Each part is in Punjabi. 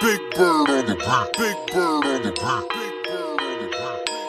Big bird on the beat. Big bird on the beat. Big bird on the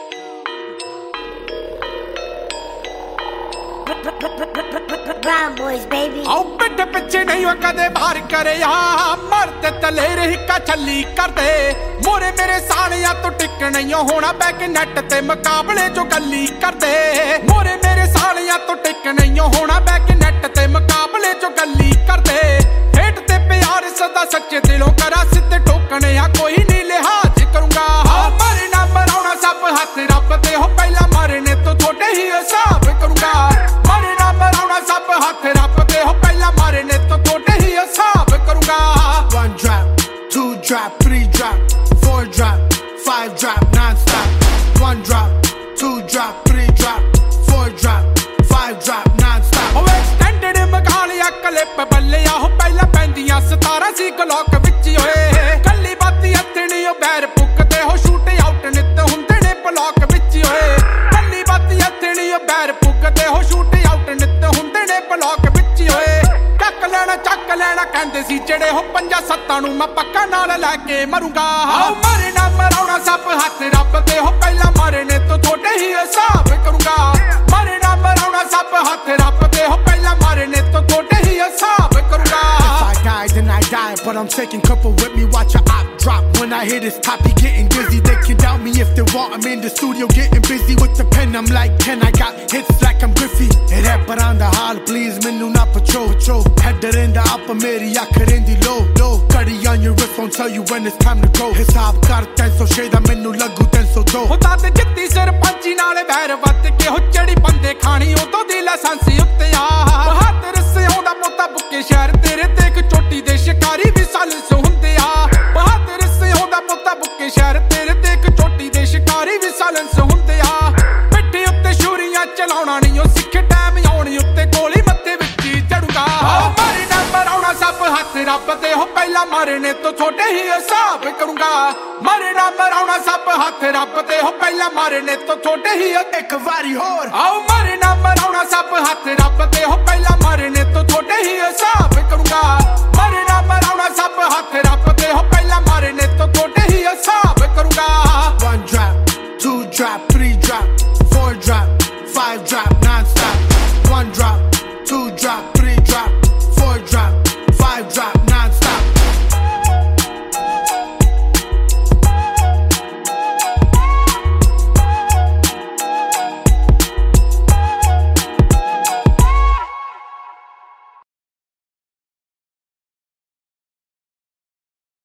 beat. Brown boys, baby. आओ पिट पिछे नहीं हो कदे बाहर करे यहाँ मरते तले हिक्का छली कर दे मोरे मेरे सालियां तो टिक नहीं होना बैक नेट ते मुकाबले जो गली कर दे मोरे मेरे सालियां तो टिक नहीं होना बैक नेट ते मुकाबले जो गली कर दे हेट ते प्यार सदा सच्चे दिलों करा सिद्धे ठोकने या कोई नहीं लिहाज करूंगा मरे ना मराना सब हाथ रब दे हो पहला मरने तो थोड़े ही हिसाब करूंगा मरे ना मराना सब हाथ रब दे हो पहला मरने तो थोड़े ही हिसाब करूंगा 1 drop 2 drop 3 drop 4 drop 5 drop non-stop 1 drop 2 drop 3 drop 4 drop 5 drop non-stop ਉਹ ਐਕਸਟੈਂਡਡ ਮਗਾਲਿਆ ਕਲਿੱਪ ਬੱਲਿਆ ਹੋ ਪਹਿਲਾਂ ਪੈਂਦੀਆਂ 17 ਸੀ ਗਲੋਕ ਵਿੱਚ ਓਏ ਕੱਲੀ ਬਾਤੀ ਹੱਥਣੀ ਉਹ ਬੈਰ ਪੁੱਕਦੇ ਹੋ ਸ਼ੂਟ ਆਊਟ ਨਿੱਤ ਹੁੰਦੇ ਨੇ ਬਲੌਕ ਵਿੱਚ ਓਏ ਕੱਲੀ ਬਾਤੀ ਹੱਥਣੀ ਉਹ ਬੈਰ ਪੁੱਕਦੇ ਹੋ ਸ਼ੂਟ ਆਊਟ ਨਿੱਤ ਹੁੰਦੇ ਨੇ ਬਲੌਕ ਵਿੱਚ ਓਏ ਚੱਕ ਲੈਣਾ ਕਹਿੰਦੇ ਸੀ ਜਿਹੜੇ ਹੋ 5-7 ਨੂੰ ਮੈਂ ਪੱਕਾ ਨਾਲ ਲੈ ਕੇ ਮਰੂੰਗਾ ਮਰੇ ਨਾ ਮਰਾਉਣਾ ਸਭ ਹੱਥ ਰੱਬ ਦੇ ਹੋ ਪਹਿਲਾਂ ਮਰਨੇ ਤੋਂ ਥੋੜੇ ਹੀ ਹਿਸਾਬ ਕਰੂੰਗਾ ਮਰੇ ਨਾ ਮਰਾਉਣਾ ਸਭ ਹੱਥ ਰੱਬ ਦੇ ਹੋ ਪਹਿਲਾਂ ਮਰਨੇ ਤੋਂ ਥੋੜੇ ਹੀ ਹਿਸਾਬ ਕਰੂੰਗਾ If I die then I die but I'm taking couple with me watch a op drop when I hit his top he getting dizzy they can doubt me if they want I'm in the studio getting busy with the pen I'm like 10 I got hits like I'm Griffey it happened on the hall please menu not patrol header in the upper meri akhar in the low cutty on your wrist won't tell you when it's time to go hisab kar 300 shade menu lagu 302 ਹੁੰਦਾ ਤੇ ਜਿੱਤੀ ਸਰਪੰਚੀ ਨਾਲ ਵੈਰ ਵੱਤ ਕੇ ਹੋ ਚੜੀ ਬੰਦੇ ਖਾਣੀ ਉਦੋਂ ਦੀ ਲਾਇਸੈਂਸ ਉੱਤੇ ਆ ਬਹਾਦਰ ਸਿਉਂਦਾ ਪੋਤਾ ਬੁੱਕੇ ਸ਼ਹਿਰ ਤੇਰੇ ਤੇ ਇੱਕ ਚੋਟੀ ਦੇ ਸ਼ਿਕਾਰੀ ਵੀ ਸਾਲਸ ਹੁੰਦੇ ਆ ਬਹਾਦਰ ਸਿਉਂਦਾ ਪੋਤਾ ਬੁੱਕੇ ਸ਼ਹਿਰ ਤੇਰੇ ਤੇ ਇੱਕ ਚੋਟੀ ਦੇ ਸ਼ਿਕਾਰੀ ਵੀ ਸਾਲਸ ਹੁੰਦੇ ਆ ਪਿੱਠੇ ਉੱਤੇ ਛੁਰੀਆਂ ਚਲਾਉਣਾ ਨਹੀਂ ਉਹ ਸਿੱਖੇ ਟਾਈਮ ਆਉਣੀ ਉੱਤੇ ਗੋਲੀ ਮੱਥੇ ਵਿੱਚ ਹੀ ਚੜੂਗਾ ਮਰੇ ਨਾ ਮਰਾਉਣਾ ਸਭ ਹੱਥ ਰੱਬ ਦੇ ਹੋ ਪਹਿਲਾਂ ਮਰਨੇ ਤੋਂ ਛੋਟੇ ਹੀ ਹਿਸਾਬ ਕਰੂੰਗਾ ਮਰੇ ਨਾ ਮਰਾਉਣਾ ਸਭ ਹੱਥ ਰੱਬ ਦੇ ਹੋ ਪਹਿਲਾਂ ਮਰਨੇ ਤੋਂ ਛੋਟੇ ਹੀ ਇੱਕ ਵਾਰੀ ਹੋਰ ਆਓ ਮਰੇ ਨਾ ਮਰਾਉਣਾ ਸਭ ਹੱਥ ਰੱਬ ਦੇ ਹੋ ਪਹਿਲਾਂ ਮਰਨੇ ਤੋਂ ਛੋਟੇ ਹੀ ਹਿਸਾਬ ਕਰੂੰਗਾ ਮਰੇ ਨਾ ਮਰਾਉਣਾ ਸਭ ਹੱਥ ਰੱਬ